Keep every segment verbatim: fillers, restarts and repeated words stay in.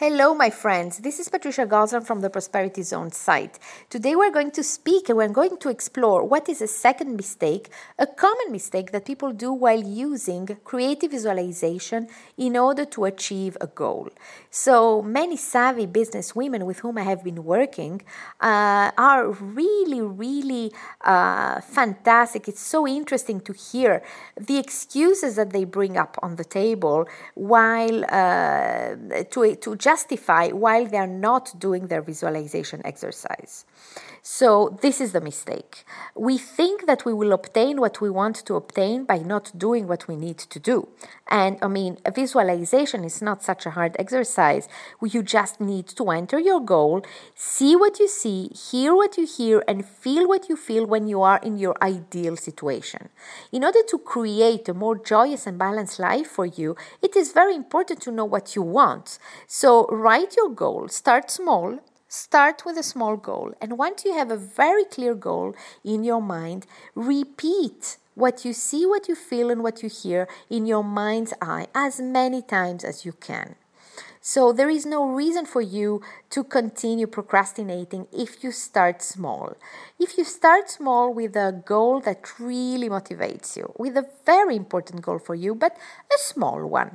Hello, my friends. This is Patricia Goslan from the Prosperity Zone site. Today we're going to speak and we're going to explore what is a second mistake, a common mistake that people do while using creative visualization in order to achieve a goal. So many savvy business women with whom I have been working uh, are really, really uh, fantastic. It's so interesting to hear the excuses that they bring up on the table while uh, to, to justify while they're not doing their visualization exercise. So this is the mistake. We think that we will obtain what we want to obtain by not doing what we need to do. And I mean, a visualization is not such a hard exercise. You just need to enter your goal, see what you see, hear what you hear, and feel what you feel when you are in your ideal situation. In order to create a more joyous and balanced life for you, it is very important to know what you want. So write your goal, start small. Start with a small goal, and once you have a very clear goal in your mind, repeat what you see, what you feel, and what you hear in your mind's eye as many times as you can. So there is no reason for you to continue procrastinating if you start small. If you start small with a goal that really motivates you, with a very important goal for you, but a small one.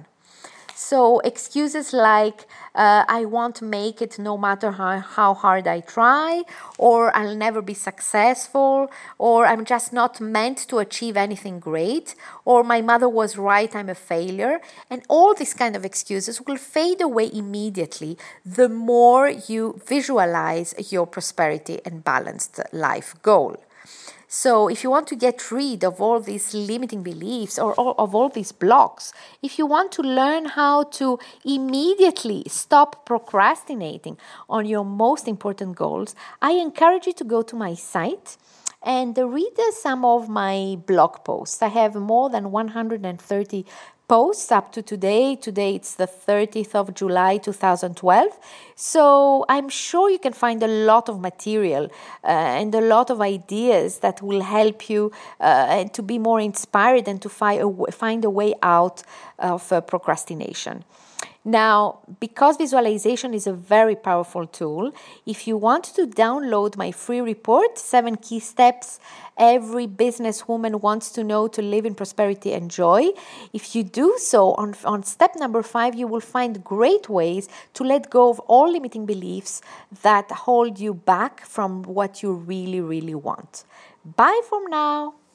So excuses like, uh, I won't make it no matter how, how hard I try, or I'll never be successful, or I'm just not meant to achieve anything great, or my mother was right, I'm a failure. And all these kind of excuses will fade away immediately the more you visualize your prosperity and balanced life goal. So if you want to get rid of all these limiting beliefs or, or of all these blocks, if you want to learn how to immediately stop procrastinating on your most important goals, I encourage you to go to my site and read some of my blog posts. I have more than one hundred thirty posts up to today. Today it's the thirtieth of July two thousand twelve. So I'm sure you can find a lot of material uh, and a lot of ideas that will help you uh, to be more inspired and to fi- find a way out of uh, procrastination. Now, because visualization is a very powerful tool, if you want to download my free report, Seven Key Steps Every Businesswoman Wants to Know to Live in Prosperity and Joy, if you do so, on, on step number five, you will find great ways to let go of all limiting beliefs that hold you back from what you really, really want. Bye for now.